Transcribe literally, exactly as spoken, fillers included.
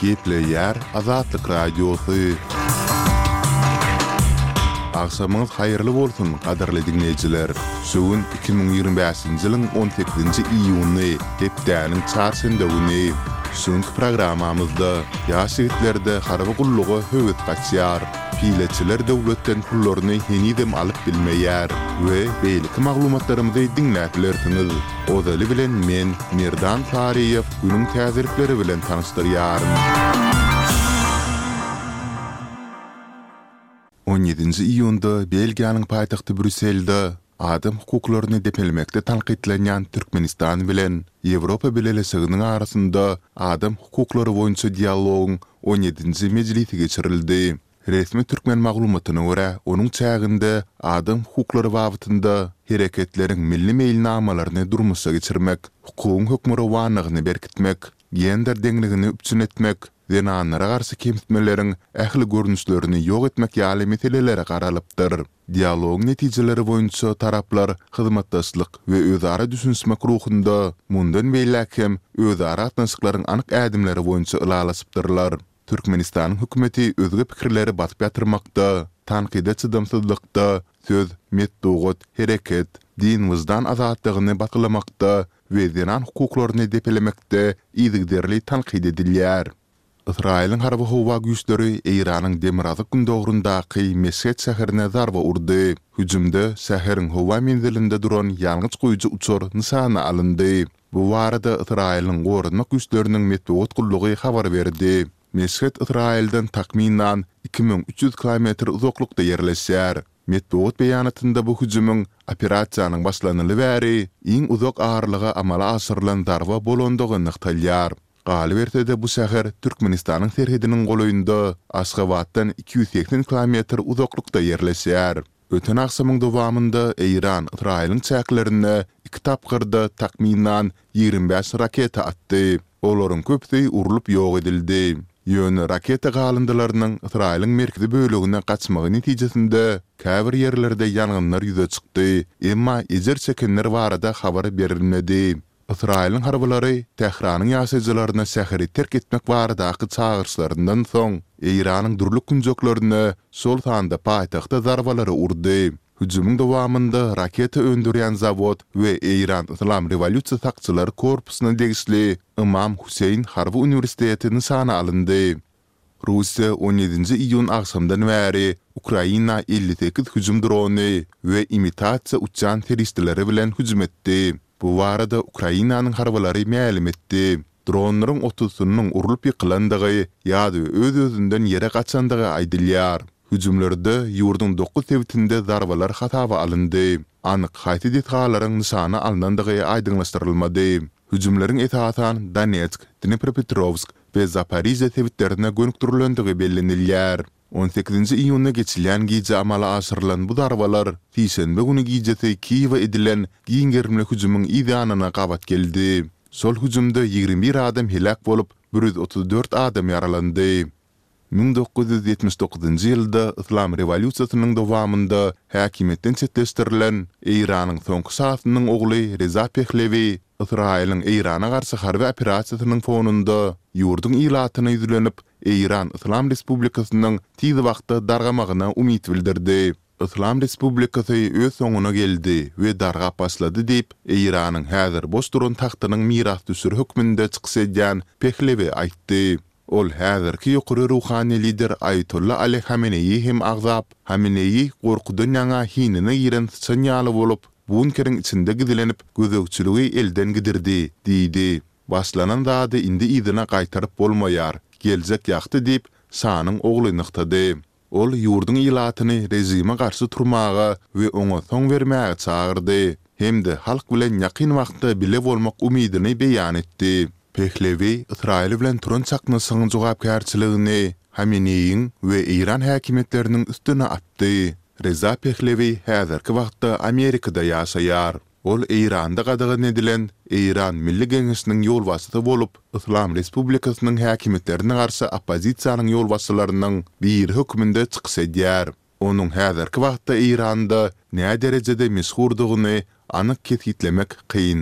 Gepleyer Azatlyk Radiosu. Akşamınız hayırlı bolsun, qadarly dinleyijiler. Şuun iki bin ýygrimi beşinji ýylyň on sekizinji iýuny, hepdäniň çarşamba güni. Şuňky programmamyzda ýaş ýigitlerde harby gullugy höwet gaçýar. Pileçiler döwletden pullaryny henidem alyp bilmeýär we beýleki maglumatlarymyzy dinläplersiňiz. Odaly bilen men Merdan Tariýew günüň täzirikleri bilen tanyşdyrýarym. on ýedinji iýunda Belgiýanyň paýtagty Brüsselde adam hukuklaryny depelmekde tanqidlenýän Türkmenistan bilen Ýewropa Birleşiginiň arasynda adam hukuklary boýunça dialogyň on ýedinji mejlisi geçirildi. Resmi Türkmen maglumatyna görä, onuň çäginde adam hukuklary wagtynda hereketleriň milli meýilnamalaryny durmuşa geçirmek, hukukyň hökmürawanlygyny berkitmek, gender deňligini üpçün etmek, zenanlara garşy kemsitmeleriň ähli görnüşlerini ýok etmek ýaly meselelere garalypdyr. Dialogyň netijeleri boýunça taraplar hyzmatdaşlyk we özara düşünmek ruhunda mundan beýlekem özara atnaşyklaryň anyk ädimleri boýunça ylalasypdyrlar. Türkmenistanyň hökümeti özge pikirleri batyp ýatyrmakda, tanqide çydamsızlykda, söz, metdugot, hereket, din wyzdan azatlygyny batylamakda we zenan hukuklaryny depelemekde ýygyderli tanqid edilýär. Israýlyň harby howa güýçleri Eýranyň Demirazyk gündogrundaky Mesket şäherine zarba urdy. Hüjümde şäheriň howa menzilinde duran ýalňyç goýucu uçur nysana alyndy. Bu barada Israýlyň gorunmak güýçleriniň metbuat gullugy habar berdi. Mesket Israýilden takminan iki bin üç ýüz kilometr uzaklykda ýerleşýär. Metbuat beýanatynda bu hüjümüň operasiýanyň başlanyly bäri iň uzak ağırlyga amala aşyrylan zarba bolandygyny nykdalýar. Galbertede bu şäher Türkmenistanyň serhediniň golaýynda Aşgabatdan iki yüz seksen kilometr uzaklykda ýerleşýär. Öten akşamyň dowamında Eýran Israýlyň çäklerine iki tapgyrda takminan ýigrimä beş raketa atdy. Olaryň köpüsi urulyp ýok edildi. Ýöne raketa galyndylarynyň Israýlyň merkezi bölegine gaçmagy netijesinde käbir ýerlerde ýangynlar ýüze çykdy, emma ejer çekenler barada habar berilmedi. Israýlyň harbylary Tehranyň ýaşaýjylaryna şäheri terk etmek baradaky çağırşlaryndan soň Eýranyň durluk günjoklaryna şol sanda paýtagtda zarbalary urdy. Hüjümüň dowamında raketa öndürýän zawod we Eýran Islam Rewolýusiýa sakçylary korpusyna degişli Imam Huseýn Harby Uniwersitetini sana alyndy. Russiýa on ýedinji iýun akşamdan bäri Ukraina elli sekiz hüjüm drony we imitasiýa uçan terroristleri bilen hüjüm etdi. Bu barada Ukrainanyň harbylary mälim etdi. Dronlaryň otuzynyň urulyp ýykylandygy ýa-da öz-özünden ýere gaçandygy aýdylýar. Hüjümlerde ýurduň dokuz sebitinde zarbalar hatawa alyndy. Anyk haýsy detgallaryň nysana alınandygy aýdyňlaşdyrylmady. Hüjümleriň esasan Donetsk, Dnipropetrovsk we Zaporizhia sebitlerine gönükdirilendygy bellenilýär. on sekizinji iýunda geçilen gije amala aşyrylan bu zarbalar Şeýşembe güni gijesi Kiýewe edilen giňgermli hüjümüň ýygynyna gabat geldi. Şol hüjümde ýigrimä bir adam helak bolup, bir yüz otuz dört adam ýaralandy. bin dokuz yüz ýetmiş dokuzynjy ýylda Islam Rewolýusiýasynyň dowamında häkimetden çetleşdirilen Eýranyň soňky şahsynyň ogly Reza Pehlevi Israýlyň Eýrana garşy harby operasiýasynyň fonunda ýurduň ilatyna ýüzlenip Eýran Islam Respublikasynyň tiz wagtda dargamagyna umyt bildirdi. Islam Respublikasy öz soňuna geldi we darga başlady diýip Eýranyň häzir boş duran taxtynyň miras düşür hökmünde çykyş edýän Pehlevi aýtdy. Ol häzirki ýokary ruhany lider Ayatollah Ali Hameneyi hem agzap, Hameneyi gorkudan ýaňa hinine giren sanýaly bolup, bunkeriň içinde gidilenip gözegçiligi elden gidirdi, diýdi. Başlanan zady indi ýygyna gaýtaryp bolmaýar, geljek ýakdy diýip şanyň ogly nyktady. Ol ýurduň ilatyny rejime garşy turmaga we oňa soň bermäge çağırdy. Hemde halk bilen ýakyn wagtda bile bolmak umydyny beýan etdi. Pehlevi Israýl bilen turan çakmasynyň jogapkärçiligini Hameneýiň we Eýran häkimetleriniň üstüne atdy. Reza Pehlevi häzirki wagtda Amerikada ýaşaýar. Ol Eýranda gadagan edilen Eýran Milli Geňeşiniň ýolbasçysy bolup, Islam Respublikasynyň häkimetlerine garşy opozisiýanyň ýolbasçylarynyň bir hökmünde çykyş edýär. Onuň häzirki wagtda Eýranda näme derejede meşhurdygyny anyk kesitlemek kyn.